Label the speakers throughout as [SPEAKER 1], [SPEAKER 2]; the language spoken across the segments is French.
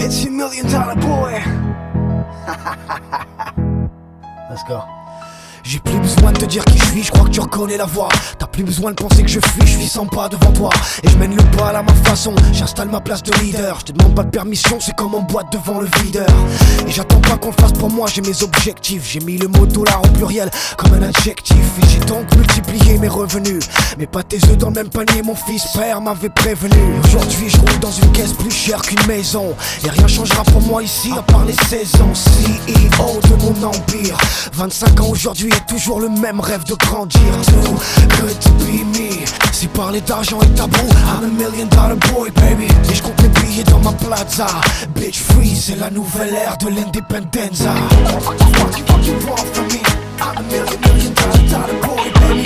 [SPEAKER 1] It's a $1 million boy. Let's go. J'ai plus besoin de te dire qui je suis, je crois que tu reconnais la voix. T'as plus besoin de penser que je fuis, je suis sans pas devant toi. Et je mène le bal à ma façon, j'installe ma place de leader. Je te demande pas de permission, c'est comme en boîte devant le videur. Et j'attends pas qu'on le fasse pour moi, j'ai mes objectifs. J'ai mis le mot dollar au pluriel comme un adjectif. Et j'ai donc multiplié mes revenus. Mais pas tes œufs dans le même panier, mon fils père m'avait prévenu. Aujourd'hui je roule dans une caisse plus chère qu'une maison. Et rien changera pour moi ici à part les saisons. CEO de mon empire, 25 ans aujourd'hui et toujours le même rêve de grandir. Too good to be me. Si parler d'argent est tabou, I'm a $1 million boy baby. Et je compte mes billets dans ma plaza. Bitch free, c'est la nouvelle ère de l'independenza. What the fuck you want from me? I'm a $1 million boy baby.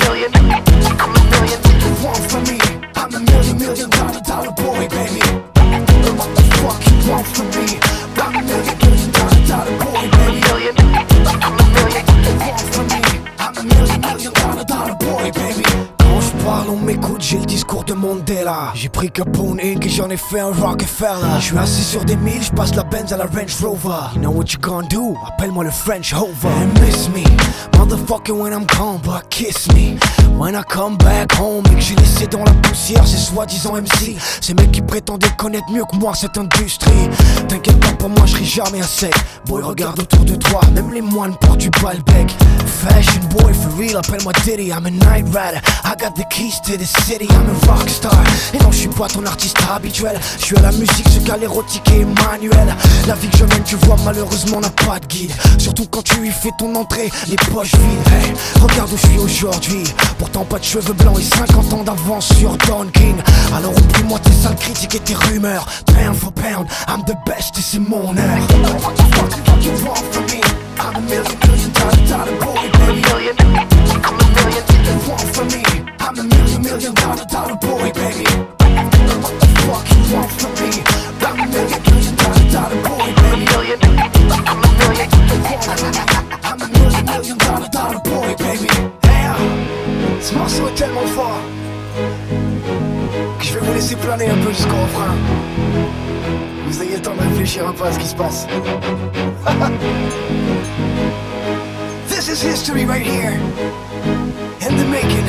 [SPEAKER 1] I'm a million. You want from me? I'm a $1 million boy baby. What the fuck you want from me? I'm a $1 million boy baby. I'm a million. You want from me? I'm a $1 million boy baby. Quand je parle on m'écoute, j'ai le discours de Mandela. J'ai pris Capone Inc et j'en ai fait un Rockefeller. Je suis assis sur des milles, je passe la Benz à la Range Rover. You know what you gonna do? Appelle-moi le French Hover. And miss me, motherfucker when I'm gone, but kiss me when I come back home. Et que j'ai laissé dans la poussière ces soi-disant MC. Ces mecs qui prétendaient connaître mieux que moi cette industrie. T'inquiète pas pour moi, je ris jamais à sec. Boy regarde autour de toi, même les moines portent du balbec. Fashion boy for real, appelle-moi Diddy. I'm a night rider, I got the keys to the city. I'm a rockstar, et non je suis pas ton artiste habituel. Je suis à la musique, ce qu'à l'érotique et manuel. La vie que je mène tu vois malheureusement n'a pas de guide. Surtout quand tu y fais ton entrée, les poches vides. Hey, regarde où je suis aujourd'hui. Pourtant pas de cheveux blancs et 50 ans d'avance sur Don King. Alors oublie-moi tes sales critiques et tes rumeurs. Pound for pound, I'm the best et c'est mon heure. What the fuck you want from me? I'm a $1 million boy baby. I'm a million. You want from me? I'm a $1 million boy baby. What the fuck you want from me? I'm a $1 million boy baby. I'm a million. You want from me? I'm a $1 million boy baby. Hey, ce morceau est tellement fort que je vais vous laisser planer un peu jusqu'au refrain. Vous ayez le temps de réfléchir un peu à ce qui se passe. This is history right here, in the making.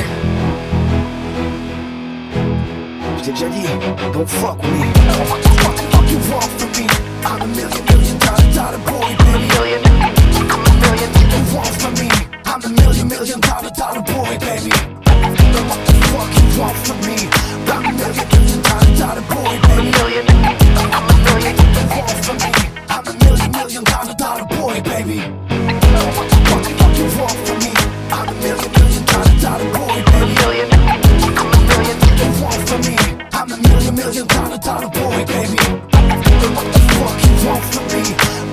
[SPEAKER 1] Je t'ai déjà dit, don't fuck with me. What the fuck you want from me? I'm a $1 million boy baby. I'm a million. You want from me? I'm a $1 million boy baby. What the fuck you want from me? I'm a $1 million boy baby. I'm a million. You want from me? I'm a $1 million boy baby. What the fuck you want from me? I'm a $1 million boy baby. I'm a million. You want from me? I'm a $1 million boy baby. What the fuck you want from me?